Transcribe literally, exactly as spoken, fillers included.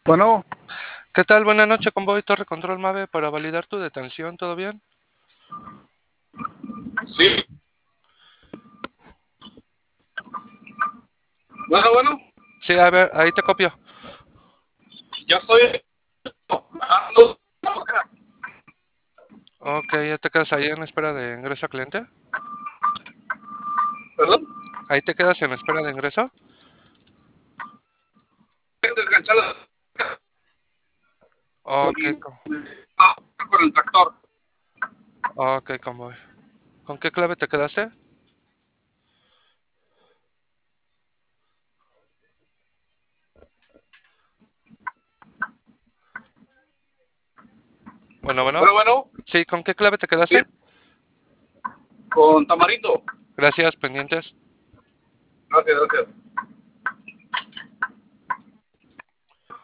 Bueno, ¿Qué tal? Buenas noches, Convoy Torre Control Mave para validar tu detención, ¿todo bien? sí. Bueno, bueno, Sí, a ver, ahí te copio. ya estoy. Ando- Ok, ya te quedas ahí en espera de ingreso a cliente. Perdón, Ahí te quedas en espera de ingreso. desganchada Ok, con, co- ah, con el tractor. ok, Convoy. ¿Con qué clave te quedaste? Bueno, bueno. Bueno, bueno, Sí, ¿con qué clave te sí, quedaste? con Tamarindo. Gracias, pendientes. Gracias, gracias.